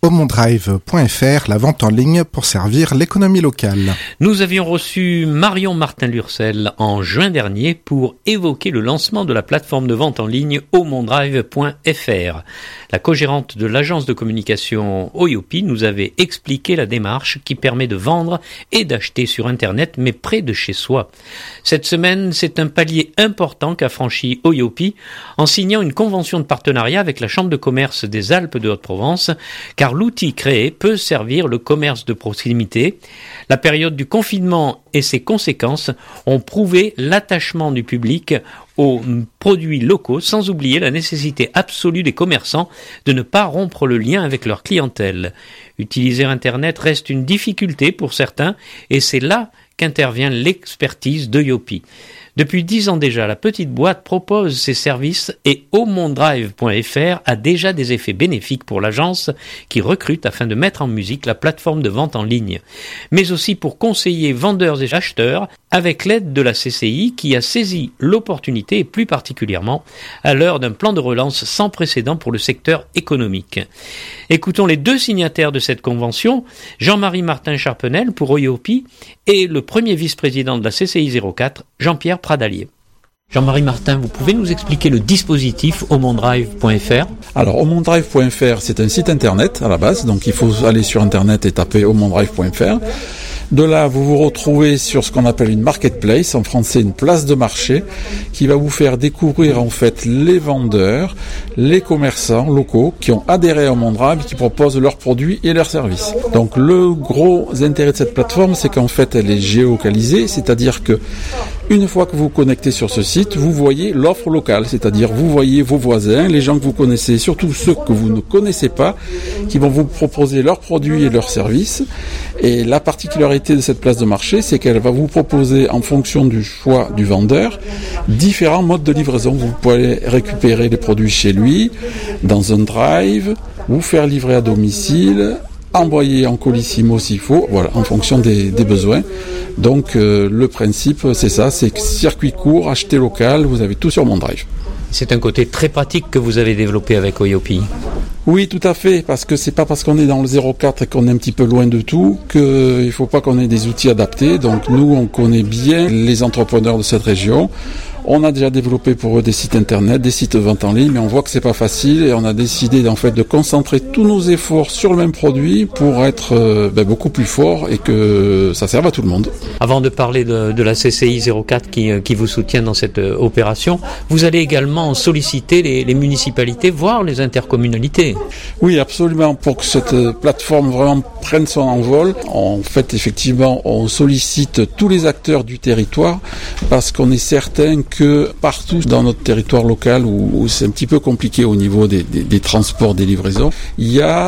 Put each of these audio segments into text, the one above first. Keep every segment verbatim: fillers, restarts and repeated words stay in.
omondrive point f r, la vente en ligne pour servir l'économie locale. Nous avions reçu Marion Martin-Lurcel en juin dernier pour évoquer le lancement de la plateforme de vente en ligne omondrive point f r. La co-gérante de l'agence de communication Oyopi nous avait expliqué la démarche qui permet de vendre et d'acheter sur Internet, mais près de chez soi. Cette semaine, c'est un palier important qu'a franchi Oyopi en signant une convention de partenariat avec la Chambre de commerce des Alpes de Haute-Provence, car l'outil créé peut servir le commerce de proximité. La période du confinement et ses conséquences ont prouvé l'attachement du public aux produits locaux, sans oublier la nécessité absolue des commerçants de ne pas rompre le lien avec leur clientèle. Utiliser Internet reste une difficulté pour certains, et c'est là qu'intervient l'expertise d'Oyopi. Depuis dix ans déjà, la petite boîte propose ses services et omondrive point f r a déjà des effets bénéfiques pour l'agence qui recrute afin de mettre en musique la plateforme de vente en ligne, mais aussi pour conseiller vendeurs et acheteurs avec l'aide de la C C I qui a saisi l'opportunité et plus particulièrement à l'heure d'un plan de relance sans précédent pour le secteur économique. Écoutons les deux signataires de cette convention, Jean-Marie Martin-Charpenel pour Oyopi et le premier vice-président de la C C I zéro quatre, Jean-Pierre Pradalier. Jean-Marie Martin, vous pouvez nous expliquer le dispositif omondrive point f r ? Alors, omondrive point f r, c'est un site internet à la base, donc il faut aller sur internet et taper omondrive point f r. De là, vous vous retrouvez sur ce qu'on appelle une marketplace, en français une place de marché, qui va vous faire découvrir en fait les vendeurs, les commerçants locaux qui ont adhéré à Omondrive et qui proposent leurs produits et leurs services. Donc le gros intérêt de cette plateforme, c'est qu'en fait elle est géolocalisée, c'est-à-dire que une fois que vous vous connectez sur ce site, vous voyez l'offre locale, c'est-à-dire vous voyez vos voisins, les gens que vous connaissez, surtout ceux que vous ne connaissez pas, qui vont vous proposer leurs produits et leurs services. Et la particularité de cette place de marché, c'est qu'elle va vous proposer, en fonction du choix du vendeur, différents modes de livraison. Vous pouvez récupérer les produits chez lui, dans un drive, ou faire livrer à domicile, envoyer en colissimo s'il faut, voilà, en fonction des, des besoins. Donc euh, le principe, c'est ça, c'est que circuit court, acheter local, vous avez tout sur Omondrive. C'est un côté très pratique que vous avez développé avec Oyopi. Oui, tout à fait, parce que c'est pas parce qu'on est dans le zéro quatre et qu'on est un petit peu loin de tout qu'il faut pas qu'on ait des outils adaptés. Donc nous, on connaît bien les entrepreneurs de cette région. On a déjà développé pour eux des sites internet, des sites de vente en ligne, mais on voit que c'est pas facile et on a décidé en fait de concentrer tous nos efforts sur le même produit pour être euh, ben, beaucoup plus fort et que ça serve à tout le monde. Avant de parler de, de la C C I zéro quatre qui, qui vous soutient dans cette euh, opération, vous allez également solliciter les, les municipalités, voire les intercommunalités. Oui, absolument. Pour que cette euh, plateforme vraiment prenne son envol, en fait, effectivement, on sollicite tous les acteurs du territoire parce qu'on est certain que que partout dans notre territoire local où, où c'est un petit peu compliqué au niveau des, des, des transports, des livraisons, il y a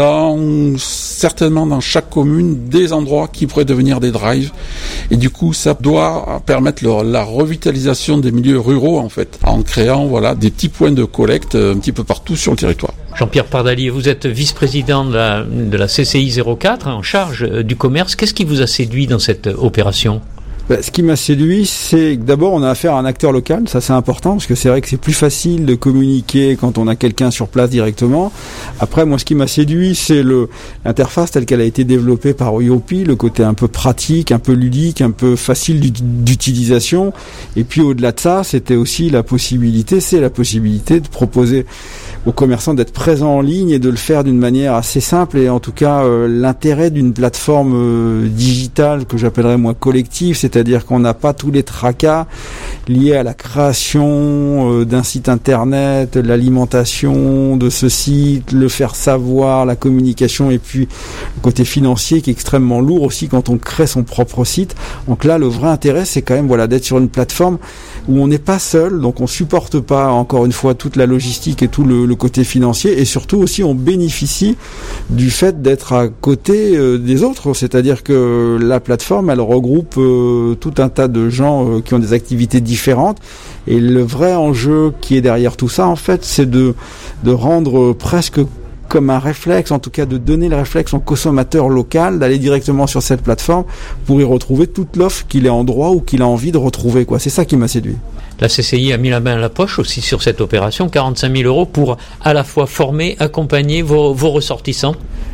dans, certainement dans chaque commune des endroits qui pourraient devenir des drives et du coup ça doit permettre le, la revitalisation des milieux ruraux en fait, en créant voilà, des petits points de collecte un petit peu partout sur le territoire. Jean-Pierre Pardalier, vous êtes vice-président de la, de la C C I zéro quatre en charge du commerce. Qu'est-ce qui vous a séduit dans cette opération ? Ben, ce qui m'a séduit, c'est que d'abord on a affaire à un acteur local, ça c'est important, parce que c'est vrai que c'est plus facile de communiquer quand on a quelqu'un sur place directement. Après, moi ce qui m'a séduit, c'est le, l'interface telle qu'elle a été développée par Oyopi, le côté un peu pratique, un peu ludique, un peu facile d'utilisation. Et puis au-delà de ça, c'était aussi la possibilité, c'est la possibilité de proposer aux commerçants d'être présents en ligne et de le faire d'une manière assez simple et en tout cas euh, l'intérêt d'une plateforme euh, digitale que j'appellerais moi collective, c'est-à-dire qu'on n'a pas tous les tracas liés à la création euh, d'un site internet, l'alimentation de ce site, le faire savoir, la communication et puis le côté financier qui est extrêmement lourd aussi quand on crée son propre site. Donc là le vrai intérêt c'est quand même voilà d'être sur une plateforme où on n'est pas seul, donc on supporte pas encore une fois toute la logistique et tout le, le côté financier et surtout aussi on bénéficie du fait d'être à côté euh, des autres, c'est-à-dire que la plateforme elle regroupe euh, tout un tas de gens euh, qui ont des activités différentes et le vrai enjeu qui est derrière tout ça en fait c'est de, de rendre euh, presque comme un réflexe, en tout cas de donner le réflexe au consommateur local, d'aller directement sur cette plateforme pour y retrouver toute l'offre qu'il est en droit ou qu'il a envie de retrouver, quoi. C'est ça qui m'a séduit. La C C I a mis la main à la poche aussi sur cette opération, quarante-cinq mille euros pour à la fois former, accompagner vos, vos ressortissants.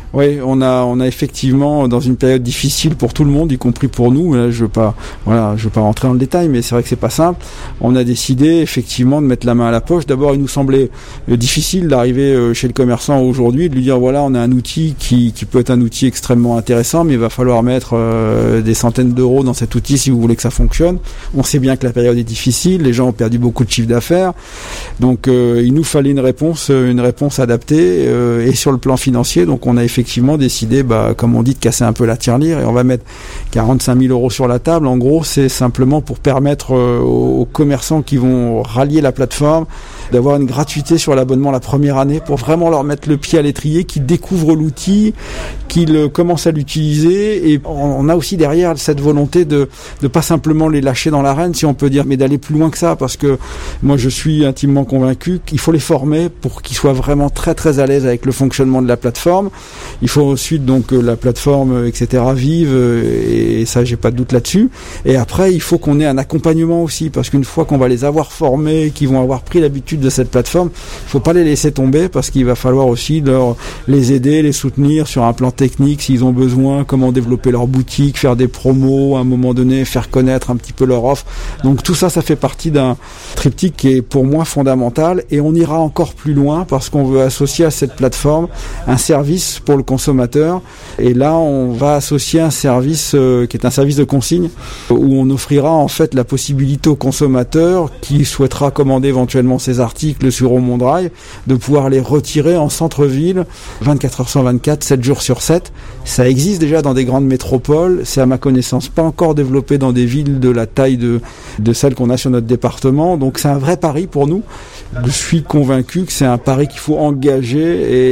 Oui, on a, on a effectivement dans une période difficile pour tout le monde, y compris pour nous. Là, je veux pas, voilà, je veux pas rentrer dans le détail, mais c'est vrai que c'est pas simple. On a décidé effectivement de mettre la main à la poche. D'abord, il nous semblait euh, difficile d'arriver euh, chez le commerçant aujourd'hui, de lui dire voilà, on a un outil qui, qui peut être un outil extrêmement intéressant, mais il va falloir mettre euh, des centaines d'euros dans cet outil si vous voulez que ça fonctionne. On sait bien que la période est difficile, les gens ont perdu beaucoup de chiffre d'affaires, donc euh, il nous fallait une réponse, une réponse adaptée euh, et sur le plan financier. Donc on a effectivement effectivement décidé, bah, comme on dit, de casser un peu la tirelire et on va mettre quarante-cinq mille euros sur la table. En gros, c'est simplement pour permettre euh, aux commerçants qui vont rallier la plateforme d'avoir une gratuité sur l'abonnement la première année pour vraiment leur mettre le pied à l'étrier, qu'ils découvrent l'outil, qu'ils commencent à l'utiliser. Et on a aussi derrière cette volonté de ne pas simplement les lâcher dans l'arène, si on peut dire, mais d'aller plus loin que ça, parce que moi je suis intimement convaincu qu'il faut les former pour qu'ils soient vraiment très très à l'aise avec le fonctionnement de la plateforme. Il faut ensuite donc que la plateforme, et cetera vive, et ça j'ai pas de doute là-dessus. Et après il faut qu'on ait un accompagnement aussi, parce qu'une fois qu'on va les avoir formés, qu'ils vont avoir pris l'habitude de cette plateforme, il faut pas les laisser tomber, parce qu'il va falloir aussi leur, les aider, les soutenir sur un plan technique s'ils ont besoin, comment développer leur boutique, faire des promos à un moment donné, faire connaître un petit peu leur offre. Donc tout ça, ça fait partie d'un triptyque qui est pour moi fondamental, et on ira encore plus loin parce qu'on veut associer à cette plateforme un service pour le consommateur, et là on va associer un service euh, qui est un service de consigne où on offrira en fait la possibilité au consommateur qui souhaitera commander éventuellement ses articles sur Mon Drive de pouvoir les retirer en centre-ville vingt-quatre heures sur vingt-quatre, sept jours sur sept. Ça existe déjà dans des grandes métropoles, c'est à ma connaissance pas encore développé dans des villes de la taille de, de celles qu'on a sur notre département, donc c'est un vrai pari pour nous. Je suis convaincu que c'est un pari qu'il faut engager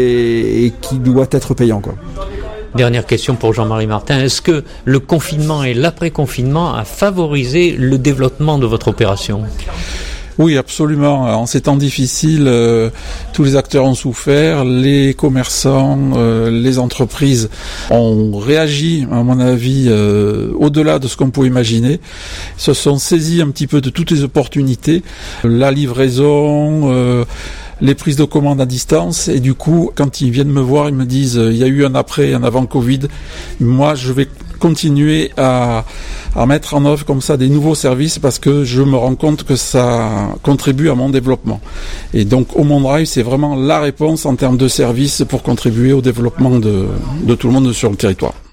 et, et qui doit être payant, quoi. Dernière question pour Jean-Marie Martin. Est-ce que le confinement et l'après-confinement a favorisé le développement de votre opération ? Oui, absolument. En ces temps difficiles, euh, tous les acteurs ont souffert, les commerçants, euh, les entreprises ont réagi, à mon avis, euh, au-delà de ce qu'on pouvait imaginer, se sont saisis un petit peu de toutes les opportunités, la livraison, euh, les prises de commandes à distance, et du coup, quand ils viennent me voir, ils me disent euh, il y a eu un après et un avant Covid. Moi, je vais continuer à, à mettre en œuvre comme ça des nouveaux services parce que je me rends compte que ça contribue à mon développement. Et donc, au Mon Drive, c'est vraiment la réponse en termes de services pour contribuer au développement de, de tout le monde sur le territoire.